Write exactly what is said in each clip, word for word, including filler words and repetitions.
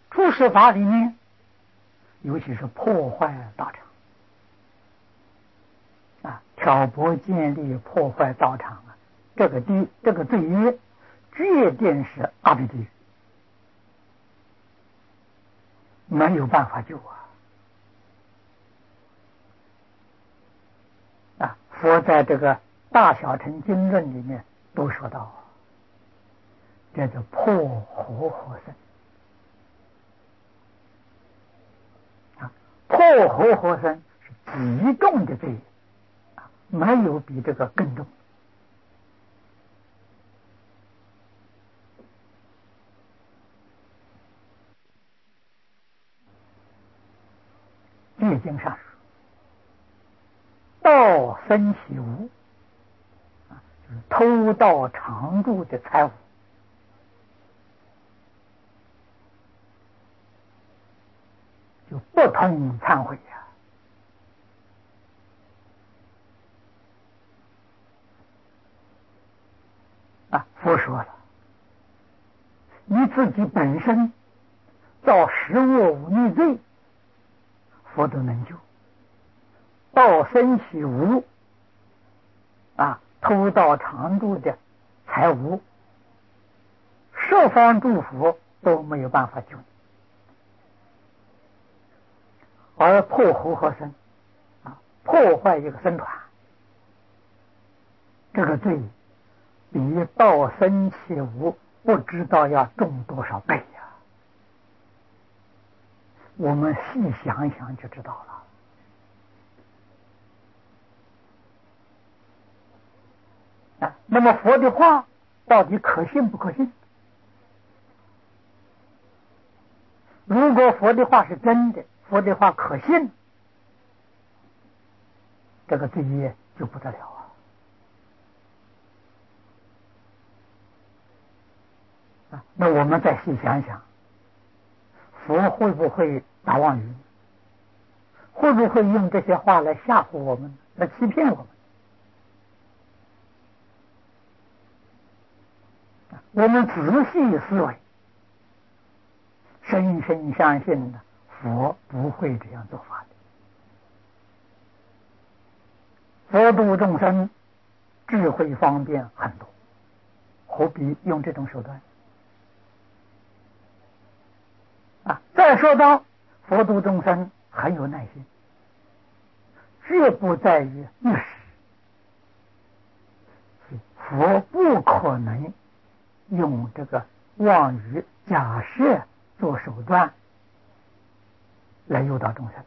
出世法里面，尤其是破坏道场啊，挑拨建立破坏道场啊，这个地这个罪业决定是阿鼻地狱，没有办法救啊！啊，佛在这个大小乘经论里面都说到，这叫破活活身啊，破活活身是极重的罪业啊，没有比这个更重。戒经上说，盗生起无啊，就是偷盗常住的财物，就不通忏悔呀、啊！啊，佛说了，你自己本身造十恶五逆罪，佛都能救。盗生起无啊，偷盗常住的财物，十方诸佛都没有办法救你。而破活活身啊，破坏一个僧团，这个罪比盗生起无不知道要重多少倍呀、啊！我们细想一想就知道了。啊，那么佛的话到底可信不可信？如果佛的话是真的，佛的话可信，这个罪业就不得了啊！啊，那我们再细想想，佛会不会打妄语？会不会用这些话来吓唬我们，来欺骗我们？我们仔细思维，深深相信呢，佛不会这样做法的。佛度众生，智慧方便很多，何必用这种手段啊？再说到佛度众生很有耐心，绝不在于一时，佛不可能用这个妄语假设做手段来诱导众生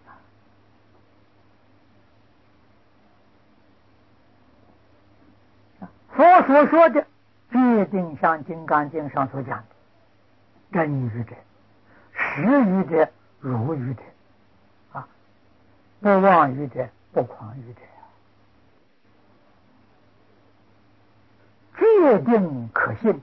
啊！佛所说的必定像《金刚经》上所讲的，真语者、实语者、如语者啊，不妄语者、不诳语者决定可信。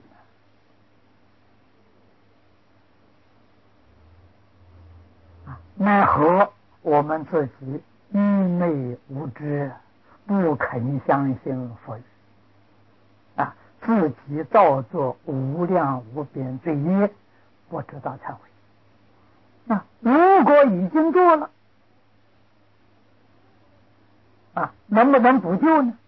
奈何我们自己愚昧无知，不肯相信佛语啊，自己造作无量无边罪业，不知道忏悔。那如果已经做了啊，能不能补救呢？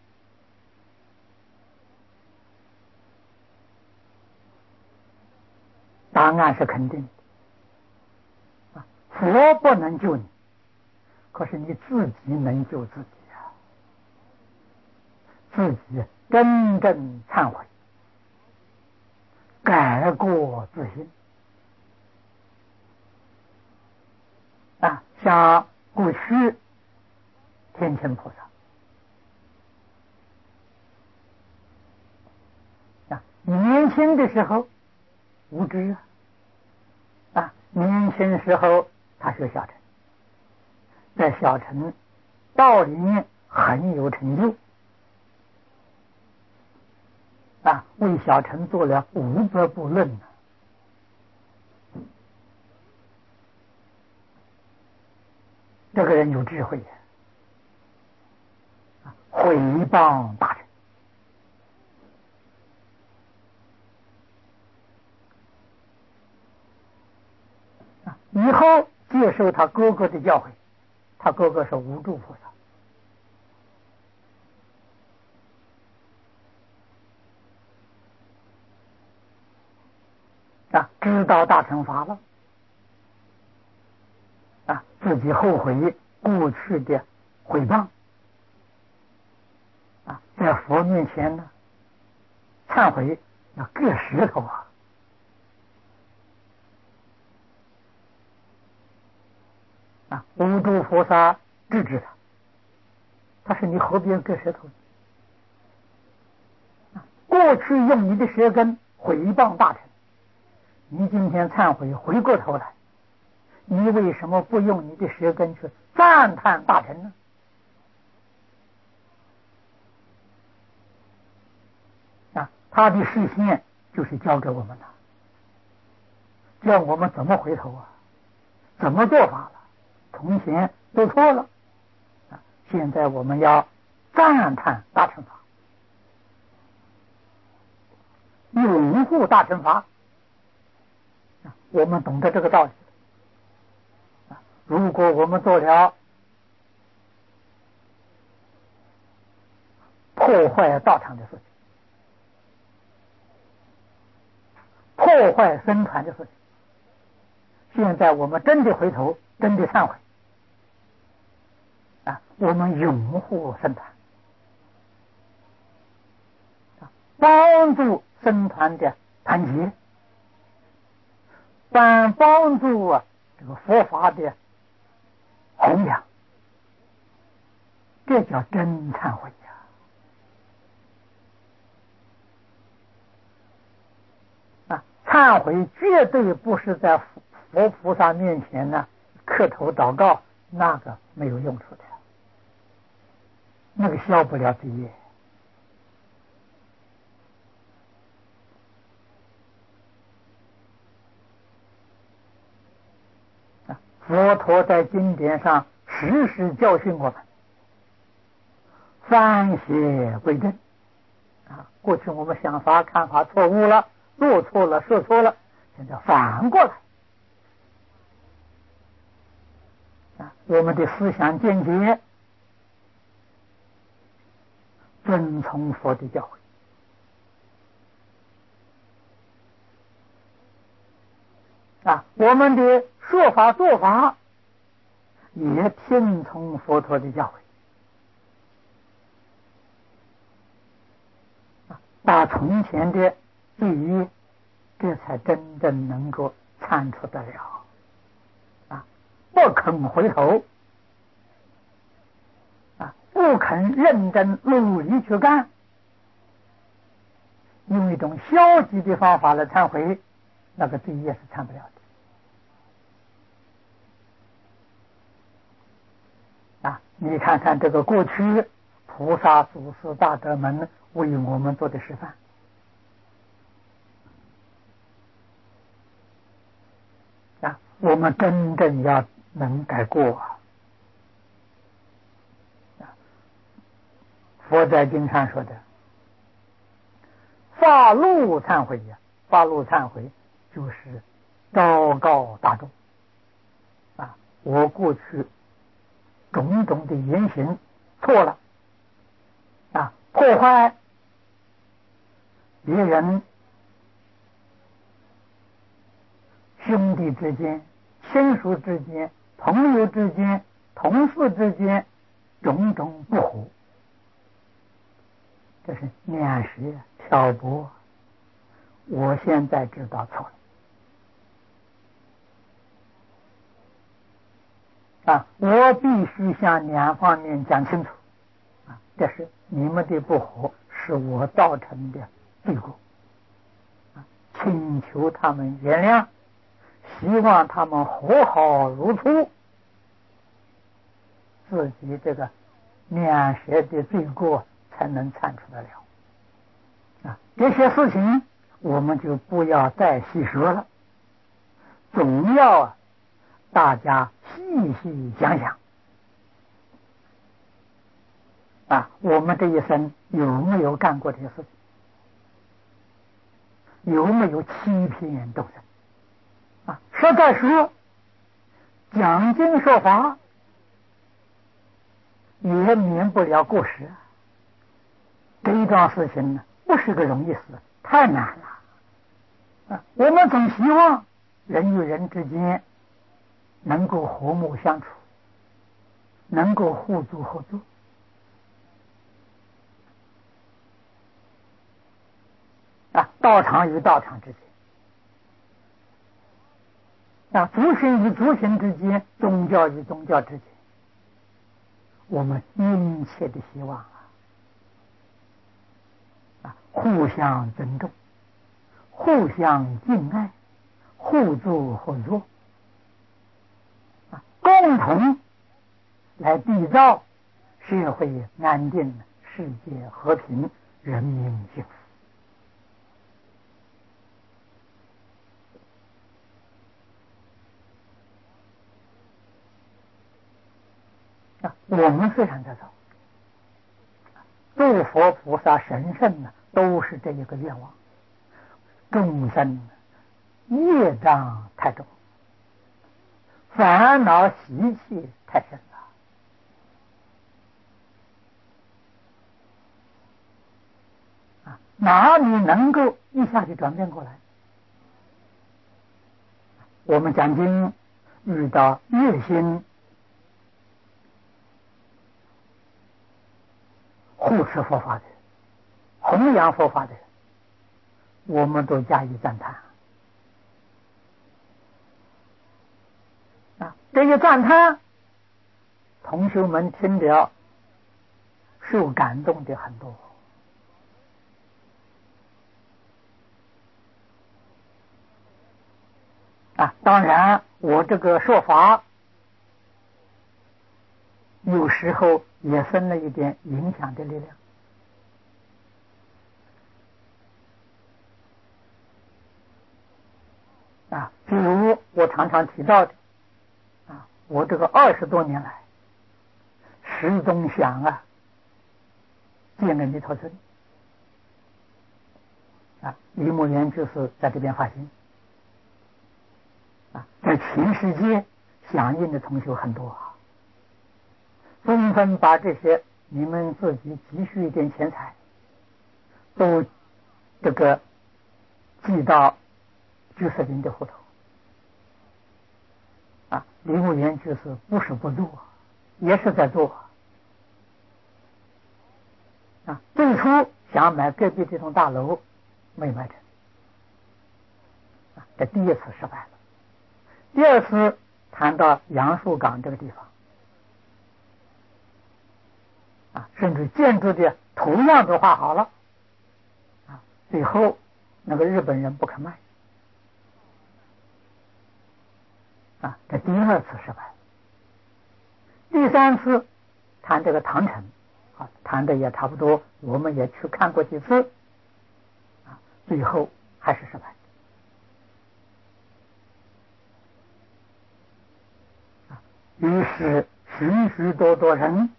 答案是肯定的。佛不能救你，可是你自己能救自己啊！自己真正忏悔，改过自新啊！像过去天亲菩萨啊，年轻的时候无知啊，啊，年轻时候他学小乘，在小乘道里面很有成就啊，为小乘做了五百部论呢。这个人有智慧啊，毁谤大乘以后接受他哥哥的教诲，他哥哥是无住菩萨啊，知道大乘法了啊，自己后悔过去的毁谤啊，在佛面前呢忏悔，要割舌头啊！啊，无住菩萨制止他，他说：“你何必割舌头？啊，过去用你的舌根毁谤大臣，你今天忏悔，回过头来，你为什么不用你的舌根去赞叹大臣呢？”啊，他的视线就是教给我们的，教我们怎么回头啊，怎么做法了。从前做错了啊，现在我们要赞叹大乘法，拥护大乘法。啊，我们懂得这个道理啊。如果我们做了破坏道场的事情，破坏僧团的事情，现在我们真的回头，真的忏悔啊！我们拥护僧团啊，帮助僧团的团结，帮帮助啊这个佛法的弘扬，这叫真忏悔呀！啊，忏悔绝对不是在佛菩萨面前呢磕头祷告，那个没有用处的，那个消不了罪业。啊，佛陀在经典上时时教训我们，反邪归正。啊，过去我们想法看法错误了，做错了，说错了，现在反过来。啊，我们的思想见解遵从佛的教诲啊，我们的说法做法也听从佛陀的教诲啊，把从前的罪业，这才真正能够铲除得了啊！不肯回头啊，不肯认真努力去干，用一种消极的方法来忏悔，那个罪业是忏不了的啊！你看看这个过去菩萨祖师大德们为我们做的示范啊，我们真正要能改过啊！佛在经上说的发露忏悔呀，发露忏悔就是昭告大众啊，我过去种种的言行错了啊，破坏别人兄弟之间、亲属之间、朋友之间、同事之间种种不和，这是藐视挑拨，我现在知道错了啊！我必须向两方面讲清楚啊！这是你们的不和，是我造成的罪过啊！请求他们原谅，希望他们和好如初，自己这个藐视的罪过才能铲除得了啊！这些事情我们就不要再细说了，总要啊大家细细想想啊，我们这一生有没有干过这些事情？有没有欺骗众生啊？实在说讲经说法，也免不了过失。这一桩事情呢，不是个容易事，太难了。啊，我们总希望人与人之间能够和睦相处，能够互助合作。啊，道场与道场之间，啊，族群与族群之间，宗教与宗教之间，我们殷切的希望啊，啊，互相尊重，互相敬爱，互助合作，啊，共同来缔造社会安定、世界和平、人民幸福。啊，我们虽然在做，诸佛菩萨神圣呢，都是这一个愿望。众生业障太重，烦恼习气太深了。啊，哪里能够一下子转变过来？我们讲经遇到热心护持佛法的人，弘扬佛法的人，我们都加以赞叹。啊，这些赞叹，同学们听了受感动的很多。啊，当然，我这个说法有时候也生了一点影响的力量。啊，比如我常常提到的，啊，我这个二十多年来，始终想啊，建个弥陀村。啊，李牧原就是在这边发心。啊，在全世界响应的同学很多啊，纷纷把这些你们自己积蓄一点钱财，都这个寄到居士林的户头。啊，李牧原就是不是不做，也是在做。啊，最初想买隔壁这栋大楼，没买成。啊，这第一次失败了。第二次谈到杨树港这个地方，啊，甚至建筑的图样都画好了，啊，最后那个日本人不肯卖，啊，这第二次失败。第三次谈这个唐城，啊，谈的也差不多，我们也去看过几次，啊，最后还是失败。于是许许多多人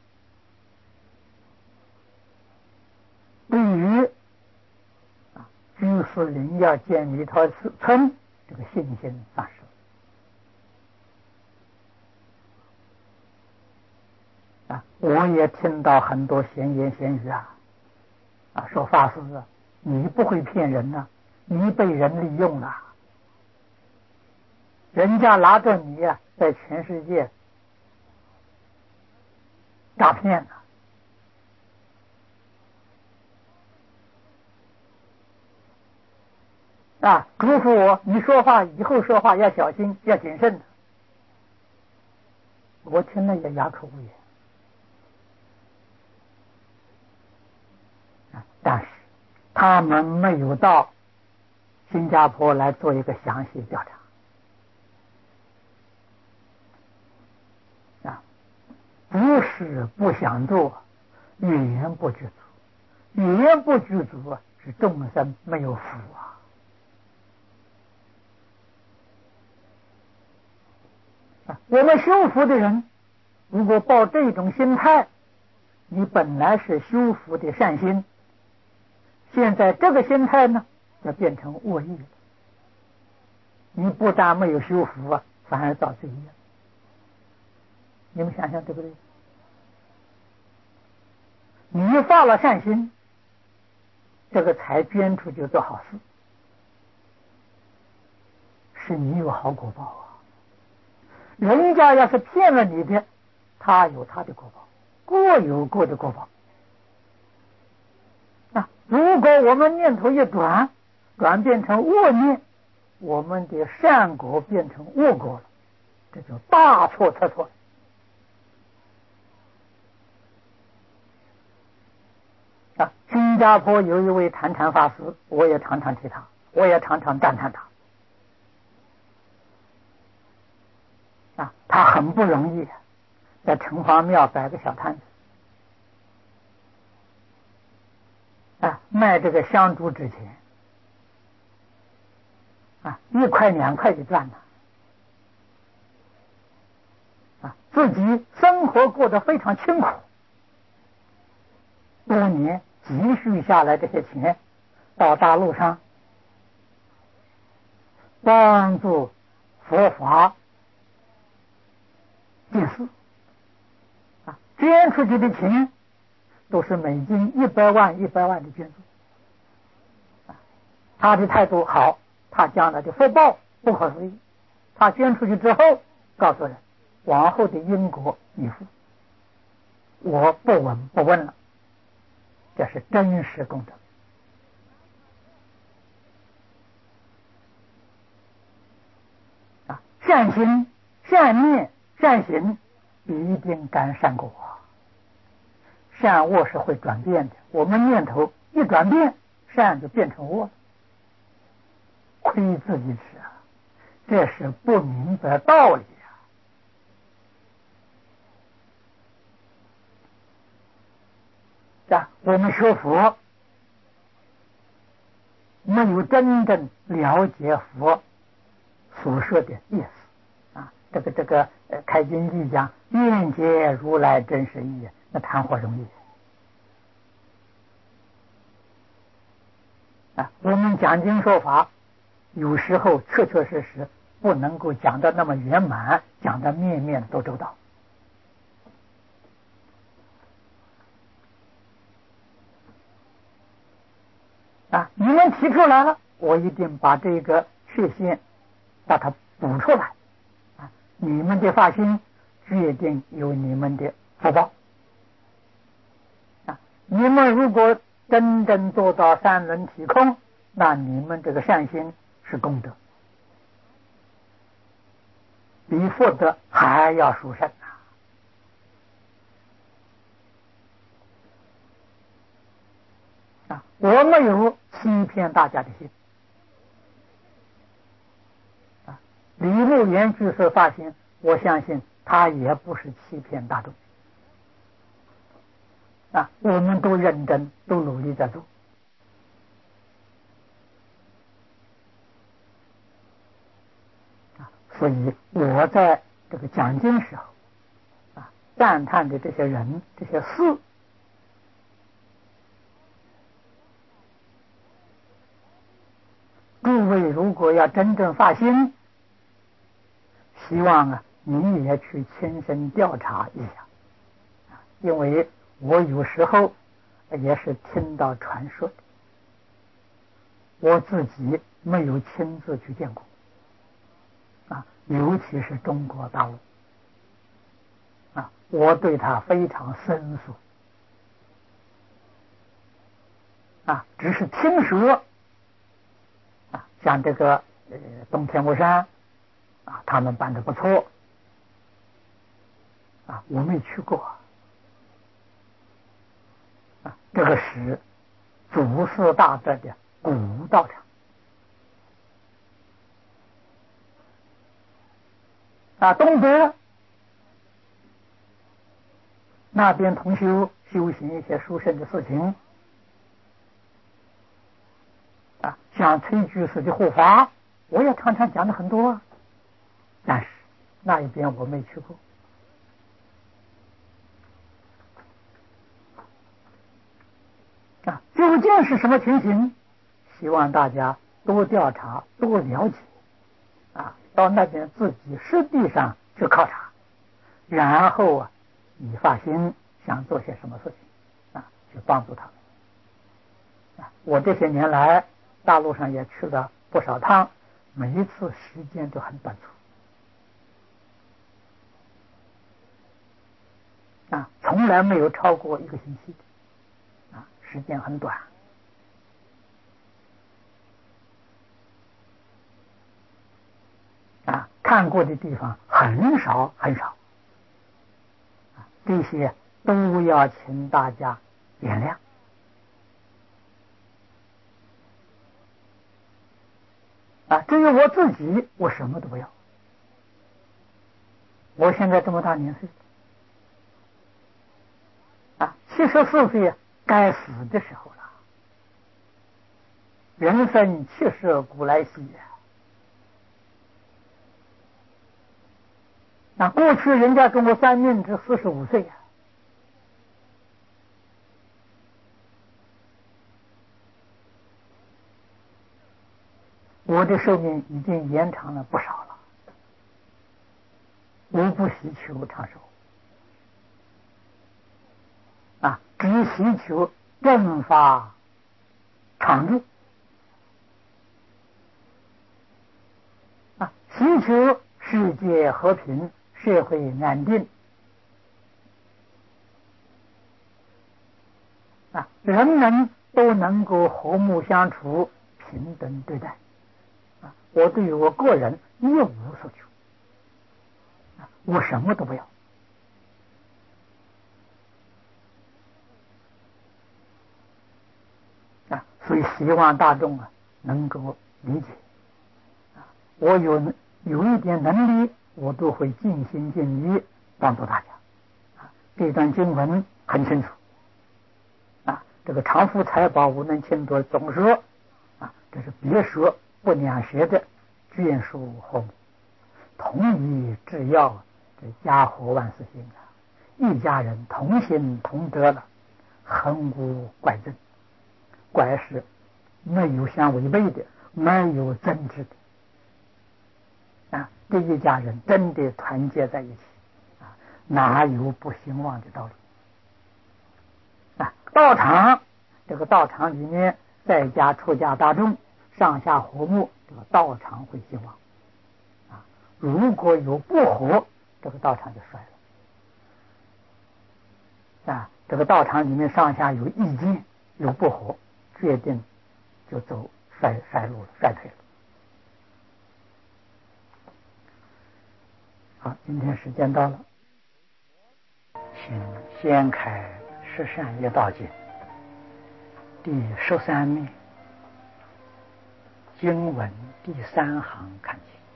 对于啊居士林要建弥陀村这个信心丧失。啊，我也听到很多闲言闲语啊，啊，说法师啊，你不会骗人呐、啊，你被人利用了，人家拿着你啊，在全世界诈骗了。啊，嘱咐我，你说话以后说话要小心，要谨慎。我听了也哑口无言。啊，但是他们没有到新加坡来做一个详细调查。啊，不是不想做，语言不具足，语言不具足啊，是众生没有福啊。啊，我们修福的人，如果抱这种心态，你本来是修福的善心，现在这个心态呢，就变成恶意了。你不但没有修福啊，反而造罪业。 你们想想对不对？你发了善心，这个财捐出去做好事，是你有好果报啊。人家要是骗了你的，他有他的果报，各有各的果报。啊，如果我们念头一转，转变成恶念，我们的善果变成恶果了，这就大错特错。啊，新加坡有一位坛禅法师，我也常常提他，我也常常赞叹他。啊，他很不容易，在城隍庙摆个小摊子，啊，卖这个香烛纸钱，啊，一块两块就赚了，啊，自己生活过得非常清苦，多年积蓄下来这些钱，到大陆上帮助佛法建寺，啊，捐出去的钱都是美金一百万一百万的捐助，啊，他的态度好，他将来的福报不可思议。他捐出去之后，告诉人，往后的因果你负，我不闻不问了，这是真实功德。啊，善心、善念、善行一定感善果，善恶是会转变的。我们念头一转变，善就变成恶了，亏自己吃啊！这是不明白道理啊！啊，我们学佛没有真正了解佛所说的意思啊！这个这个呃，开经记讲愿解如来真实义，那谈何容易啊！我们讲经说法，有时候确确实实不能够讲得那么圆满，讲得面面都周到。啊，你们提出来了，我一定把这个缺陷把它补出来。啊，你们的发心决定有你们的福报。啊，你们如果真正做到三轮体空，那你们这个善心是功德，比福德还要殊胜啊！啊，我没有欺骗大家的心。啊，李牧原居士发心，我相信他也不是欺骗大众。啊，我们都认真，都努力在做。啊，所以我在这个讲经时候，啊，赞叹的这些人、这些事，诸位如果要真正发心，希望啊，你也去亲身调查一下，啊，因为我有时候也是听到传说的，我自己没有亲自去见过，啊，尤其是中国大陆，啊，我对他非常生疏，啊，只是听说，啊，像这个呃东天目山，啊，他们办得不错，啊，我没去过，啊，这个是祖师大德的古道场。啊，东德那边同修修行一些殊胜的事情，啊，像崔居士的护法，我也常常讲的很多，但是那一边我没去过。啊，究竟是什么情形？希望大家多调查，多了解，啊，到那边自己实地上去考察， 然后啊，你发心想做些什么事情啊，去帮助他们。啊，我这些年来大陆上也去了不少趟，每一次时间都很短促，啊，从来没有超过一个星期，啊，时间很短。啊，看过的地方很少很少，啊，这些都要请大家原谅。啊，至于我自己，我什么都不要。我现在这么大年岁，啊，七十四岁该死的时候了。人生七十古来稀呀。那过去人家跟我算命是四十五岁呀，我的寿命已经延长了不少了。我不希求长寿，啊，只希求正法常住，啊，希求世界和平，社会安定，啊，人们都能够和睦相处，平等对待。啊，我对于我个人一无所求，啊，我什么都不要。啊，所以希望大众啊能够理解。啊，我有有一点能力，我都会尽心尽力帮助大家。啊，这段经文很清楚。啊，这个常福财宝无能侵夺总说，啊，这是别说不两舌的眷属和睦，同以制药，这家和万事兴啊，一家人同心同德了，恒无怪症。怪是没有相违背的，没有争执的，啊，这一家人真的团结在一起，啊，哪有不兴旺的道理？啊，道场这个道场里面，在家出家大众上下和睦，这个道场会兴旺。啊，如果有不和，这个道场就衰了。啊，这个道场里面上下有意见，有不和，决定就走衰衰路了，衰退了。好，今天时间到了，请掀开《十善业道经》第十三面经文第三行看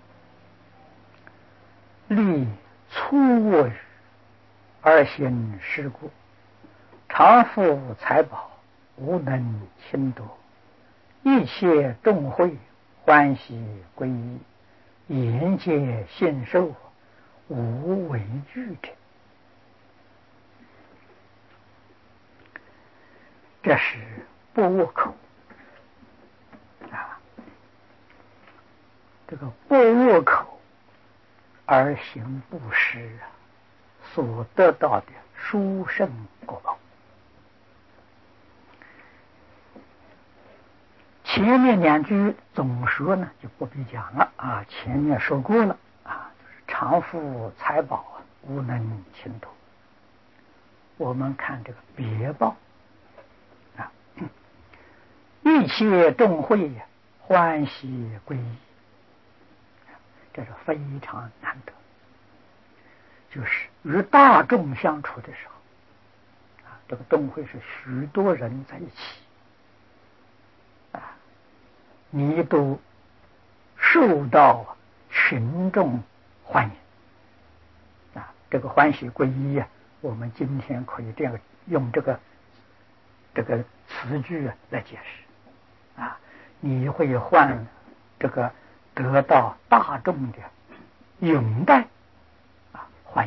起：立粗恶语而行施故，常富财宝无能侵夺，一切众会欢喜归依，言皆信受，无为惧者。这是不恶口啊，这个不恶口而行布施啊，所得到的殊胜果报。前面两句总说呢就不必讲了啊，前面说过了啊，就是常富财宝啊，无能侵夺。我们看这个别报啊，一切众会呀欢喜归依，这是非常难得。就是与大众相处的时候啊，这个众会是许多人在一起啊，你都受到群众欢迎啊，这个欢喜归依啊，我们今天可以这样用这个这个词句啊来解释啊，你会换这个得到大众的拥戴啊，欢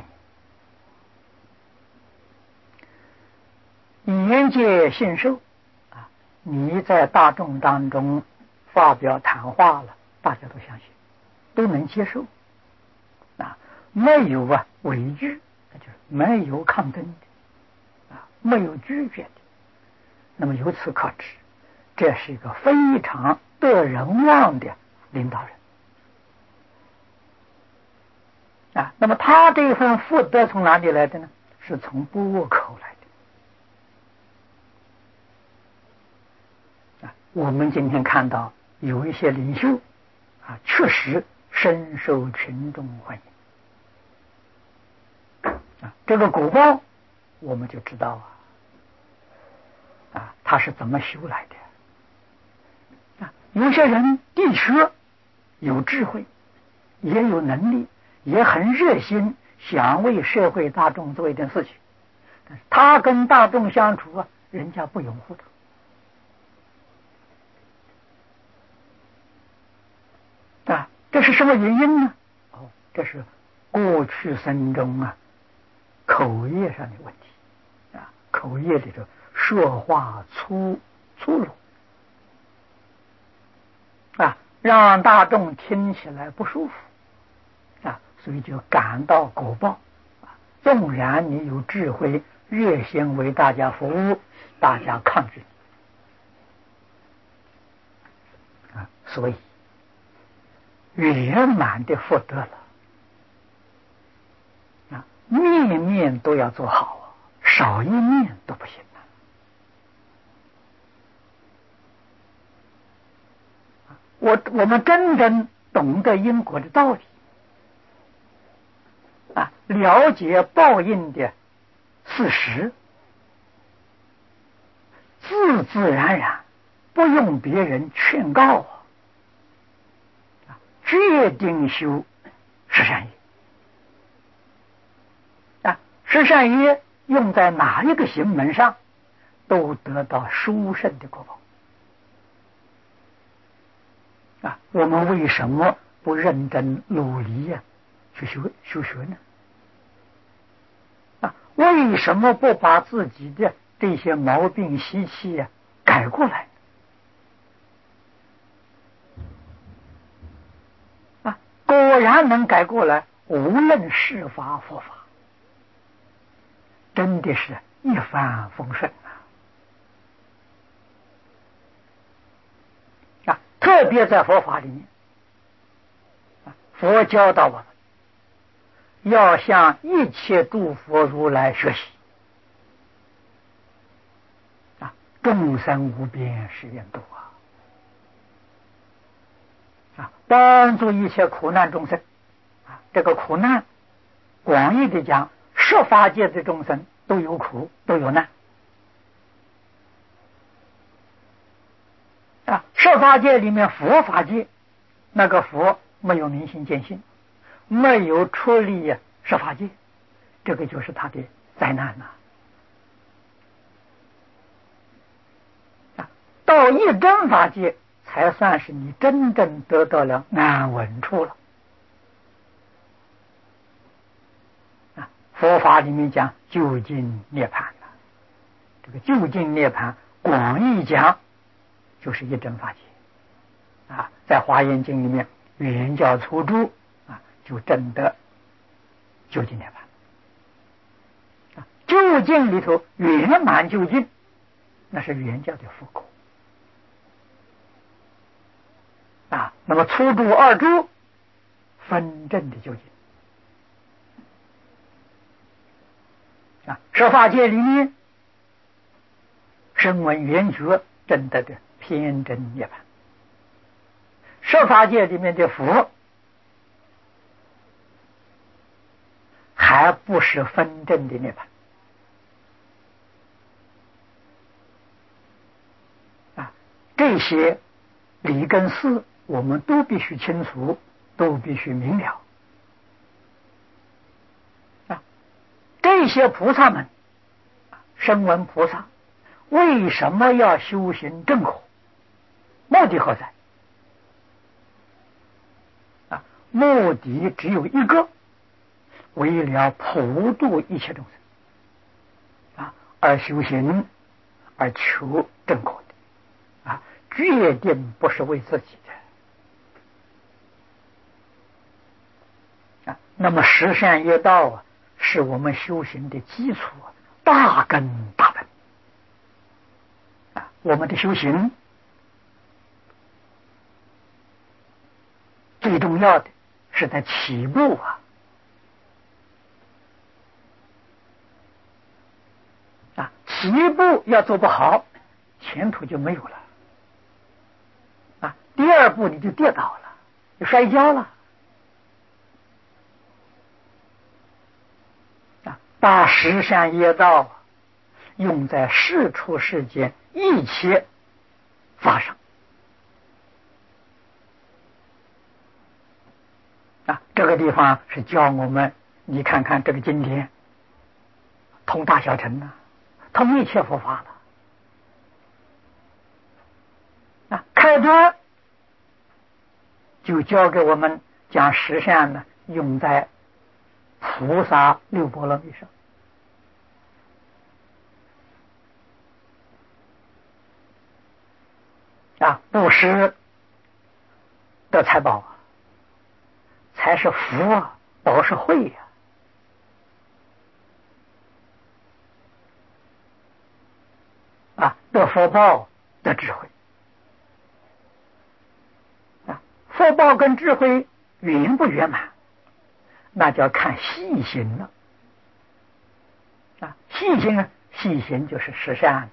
迎。言皆信受啊，你在大众当中发表谈话了，大家都相信，都能接受啊，没有啊畏惧没有抗争的，啊，没有拒绝的。那么由此可知，这是一个非常得人望的领导人啊。那么他这份福德从哪里来的呢？是从波口来的啊。我们今天看到有一些领袖啊，确实深受群众欢迎啊。这个果报我们就知道啊，啊，他是怎么修来的啊？有些人的确有智慧，也有能力，也很热心，想为社会大众做一点事情，但是他跟大众相处啊，人家不拥护他啊。这是什么原因呢？哦，这是过去生中啊口业上的问题啊，口业里头说话粗粗鲁啊，让大众听起来不舒服啊，所以就感到果报啊。纵然你有智慧，热心为大家服务，大家抗拒啊，所以圆满的福德了啊，面面都要做好，少一面都不行啊。我我们真正懂得因果的道理啊，了解报应的事实，自自然然不用别人劝告啊，决定修十善业啊。十善业用在哪一个行门上，都得到殊胜的果报啊。我们为什么不认真努力呀、啊、去修修学呢？啊，为什么不把自己的这些毛病习气呀、啊、改过来啊？果然能改过来，无论是法佛法，真的是一帆风顺啊！啊，特别在佛法里面，啊，佛教导我们要向一切诸佛如来学习啊，众生无边誓愿度啊，啊，帮助一切苦难众生啊。这个苦难，广义的讲，十法界的众生都有苦，都有难啊。十法界里面，佛法界那个佛没有明心见性，没有出离十法界，这个就是他的灾难呐、啊。到一真法界，才算是你真正得到了安稳处了啊。佛法里面讲究竟涅槃了，这个究竟涅槃广义讲就是一真法界啊。在华严经里面，圆教初住啊，就证得究竟涅槃啊。究竟里头圆满究竟，那是圆教的福果啊。那么初住二住分正的究竟啊。十法界里面，声闻缘觉证得的偏真涅槃，十法界里面的佛还不是分正的涅槃啊。这些理跟事我们都必须清楚，都必须明了啊。这些菩萨们，声闻菩萨为什么要修行正果？目的何在啊？目的只有一个，为了普度一切众生啊，而修行，而求正果的啊，决定不是为自己的啊。那么十善业道啊， 是我们修行的基础，大根大本啊！我们的修行最重要的是在起步啊！啊，起步要做不好，前途就没有了啊！第二步你就跌倒了，就摔跤了啊！把十善业道用在世出世间一切法上啊！这个地方是教我们，你看看这个经典，通大小乘呐、啊，通一切佛法了啊！开端就教给我们将十善呢用在菩萨六波罗蜜上啊！布施得财宝啊，财是福啊，宝是慧呀、啊！啊，得福报得智慧啊！福报跟智慧圆不圆满，那就要看细行了啊！细行啊，细行就是十善了。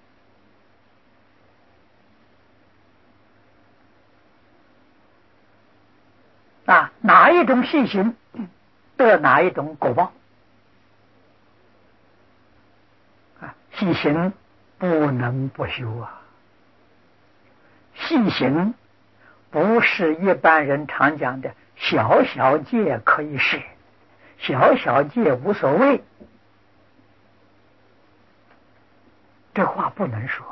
啊，哪一种细行得哪一种果报啊！细行不能不修啊！细行不是一般人常讲的小小戒可以舍，小小戒无所谓，这话不能说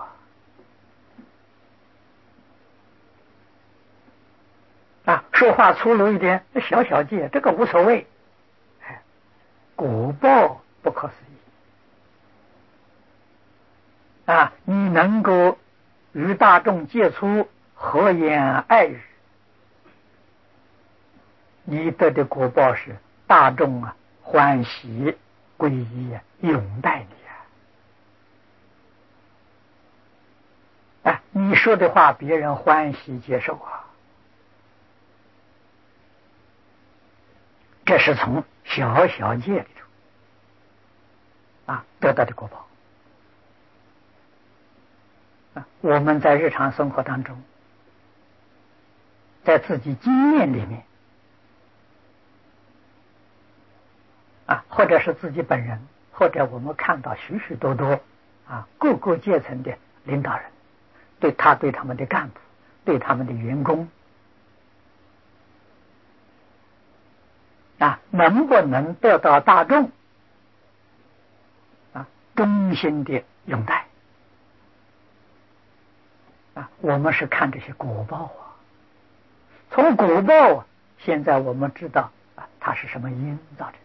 啊！说话粗鲁一点，小小戒这个无所谓，哎，果报不可思议啊！你能够与大众接触和言爱语，你得的果报是大众啊欢喜皈依啊，拥戴你啊！啊，你说的话别人欢喜接受啊，这是从小小戒里头啊得到的果报啊！我们在日常生活当中，在自己经验里面啊，或者是自己本人，或者我们看到许许多多啊各个阶层的领导人，对他对他们的干部，对他们的员工啊，能不能得到大众啊衷心的拥戴啊？我们是看这些果报啊，从果报现在我们知道啊，它是什么因造成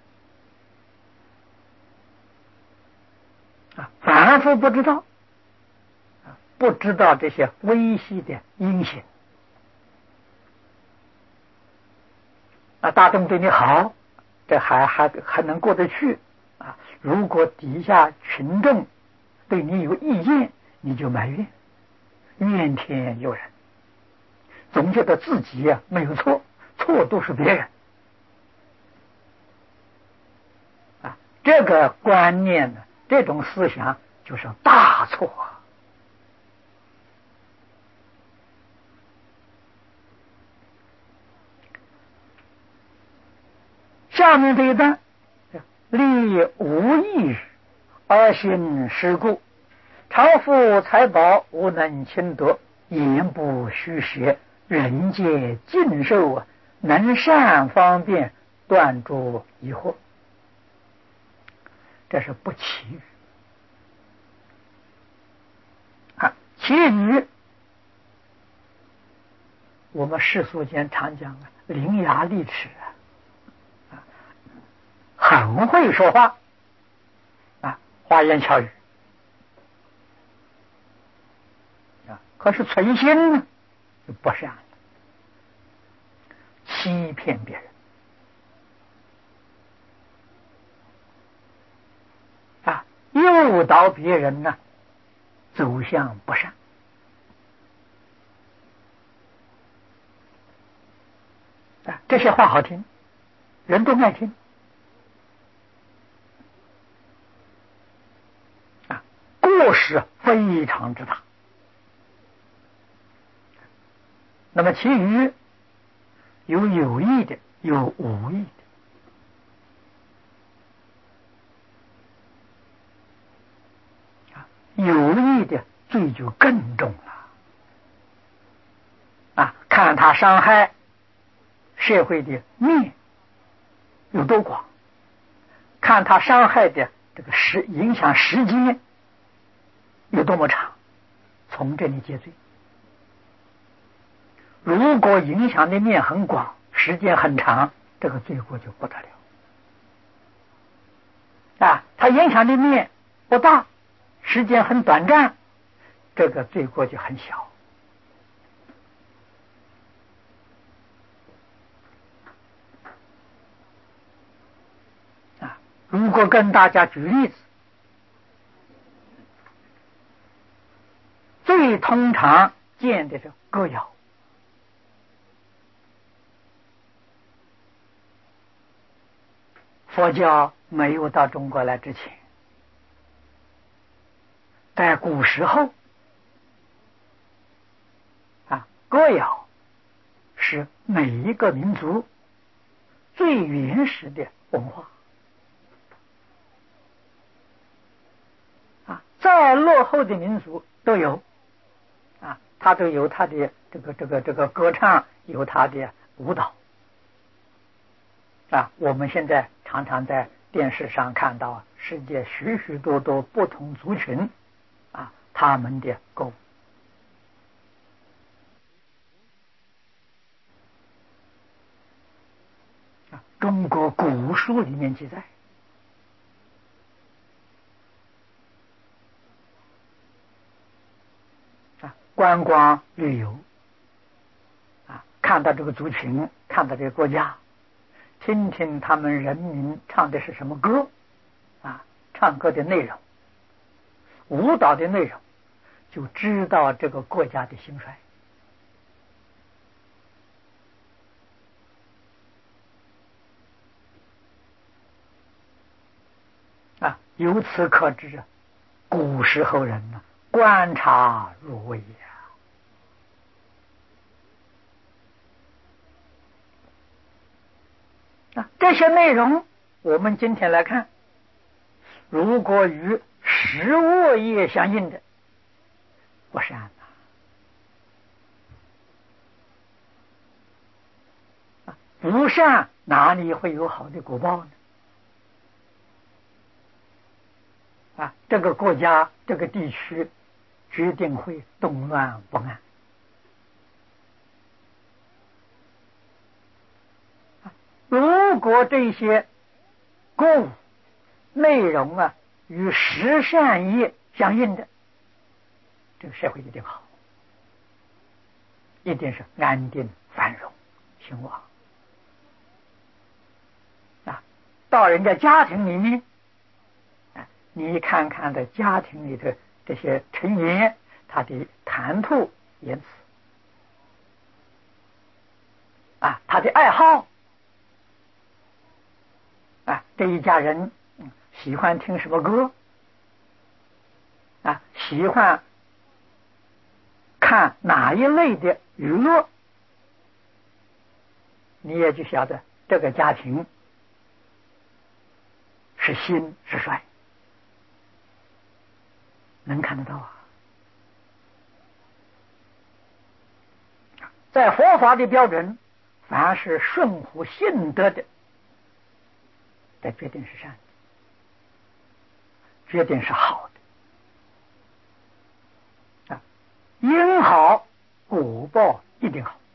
的啊？反复不知道啊，不知道这些微细的因行啊，大众对你好，这还还还能过得去啊。如果底下群众对你有意见，你就埋怨，怨天尤人，总觉得自己呀、啊、没有错，错都是别人啊。这个观念呢，这种思想就是大错啊。下面这一段，立无益语而行施故，常富财宝无能亲得，言不虚邪，人皆尽受啊，能善方便，断诸疑惑。这是不其语啊，其语我们世俗间常讲啊，伶牙俐齿啊，很会说话啊，花言巧语啊，可是存心呢就不善了，欺骗别人诱导别人呢走向不善。啊，这些话好听，人都爱听。啊，过失非常之大。那么其余有有益的，有无益的。有益的罪就更重了啊！看他伤害社会的面有多广，看他伤害的这个时影响时间有多么长，从这里结罪。如果影响的面很广，时间很长，这个罪过就不得了啊！他影响的面不大，时间很短暂，这个罪过就很小。啊，如果跟大家举例子，最通常见的是歌谣。佛教没有到中国来之前，在古时候啊，歌谣是每一个民族最原始的文化啊，再落后的民族都有啊，它都有它的这个这个这个歌唱，有它的舞蹈啊。我们现在常常在电视上看到世界许许多多不同族群啊，他们的歌舞啊，中国古书里面记载啊，观光旅游啊，看到这个族群，看到这个国家，听听他们人民唱的是什么歌啊，唱歌的内容，舞蹈的内容，就知道这个国家的兴衰啊。由此可知，古时候人呢，观察入微呀。啊，这些内容我们今天来看，如果与食恶业相应的，不善呐。啊，不善哪里会有好的果报呢？啊，这个国家这个地区决定会动乱不安。如果这些歌舞内容啊与十善业相应的，这个社会一定好，一定是安定繁荣兴旺啊。到人家家庭里面啊，你看看的家庭里的这些成员，他的谈吐言辞啊，他的爱好啊，这一家人喜欢听什么歌啊，喜欢看哪一类的娱乐，你也就晓得这个家庭是兴是衰，能看得到啊。在佛法的标准，凡是顺乎性德的，这决定是善的，决定是好的啊。因好果报一定好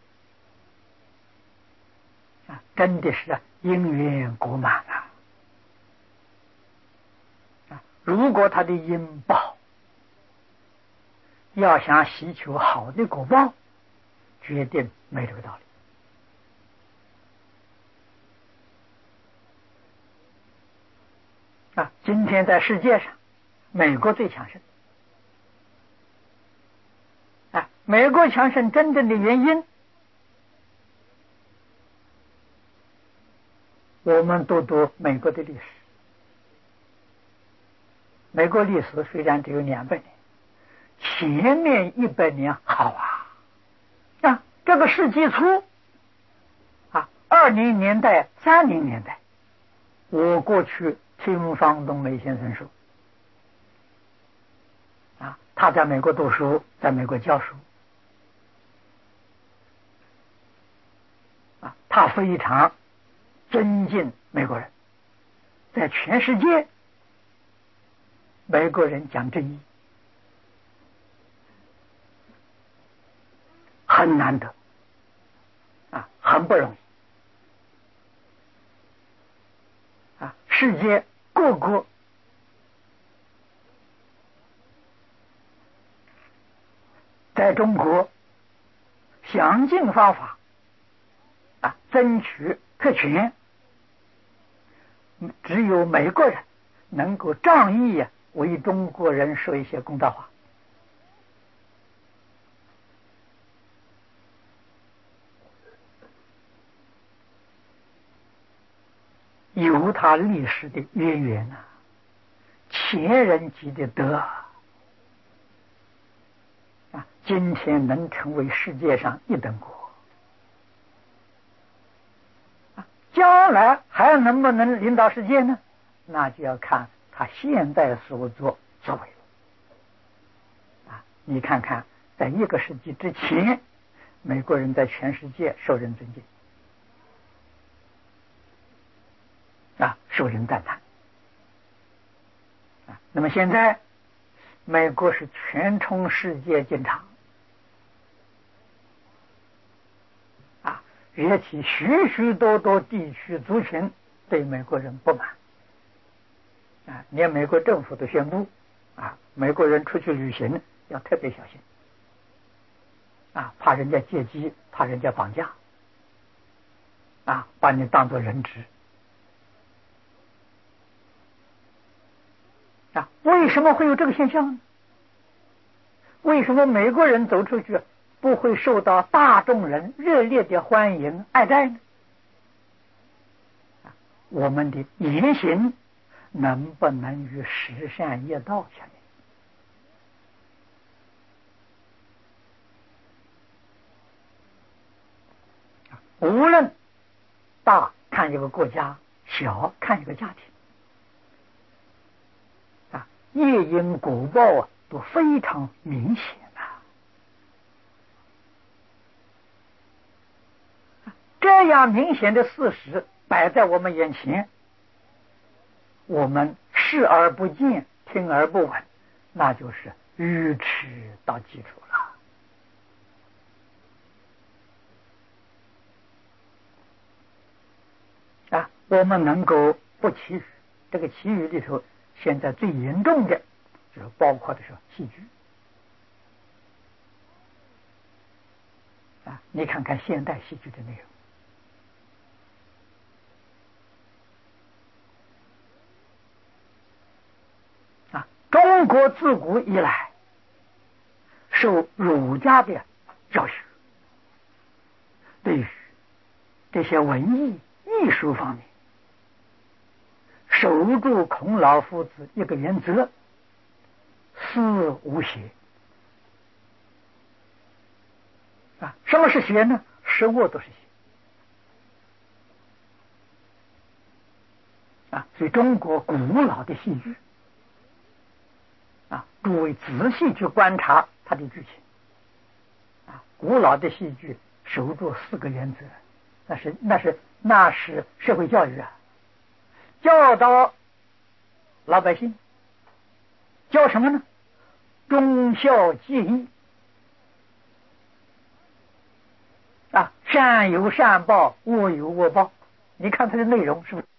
啊，真的是因缘果满啊。啊，如果他的因不好，要想祈求好的果报，决定没这个道理啊。今天在世界上美国最强盛。啊，美国强盛真正的原因，我们读读美国的历史。美国历史虽然只有两百年，前面一百年好啊！啊，这个世纪初，啊，二零年代、三零年代，我过去听方东梅先生说，啊，他在美国读书，在美国教书，啊，他非常尊敬美国人，在全世界，美国人讲正义很难得，啊，很不容易，啊，世界各国在中国想尽方法啊争取特权，只有美国人能够仗义啊，为中国人说一些公道话。有他历史的渊源啊，前人积的德啊，今天能成为世界上一等国，啊，将来还能不能领导世界呢？那就要看他现在所作所为了。啊，你看看，在一个世纪之前，美国人在全世界受人尊敬。啊，受人赞叹啊！那么现在，美国是全冲世界进场啊，惹起许许多多地区族群对美国人不满啊，连美国政府都宣布啊，美国人出去旅行要特别小心啊，怕人家劫机，怕人家绑架啊，把你当作人质。啊，为什么会有这个现象呢？为什么美国人走出去不会受到大众人热烈的欢迎爱戴呢？我们的言行能不能与十善业道相应？无论大看一个国家，小看一个家庭，业因果报啊，都非常明显啊！这样明显的事实摆在我们眼前，我们视而不见，听而不闻，那就是愚痴到基础了啊！我们能够不起语，这个起语里头，现在最严重的就是包括的是戏剧啊！你看看现代戏剧的内容啊！中国自古以来受儒家的教育，对于这些文艺艺术方面，守住孔老夫子一个原则：思无邪啊！什么是邪呢？食物都是邪啊！所以中国古老的戏剧啊，诸位仔细去观察它的剧情啊，古老的戏剧守住四个原则，那是那是那是社会教育啊，教导老百姓，教什么呢？忠孝节义啊，善有善报，恶有恶报。你看它的内容是不是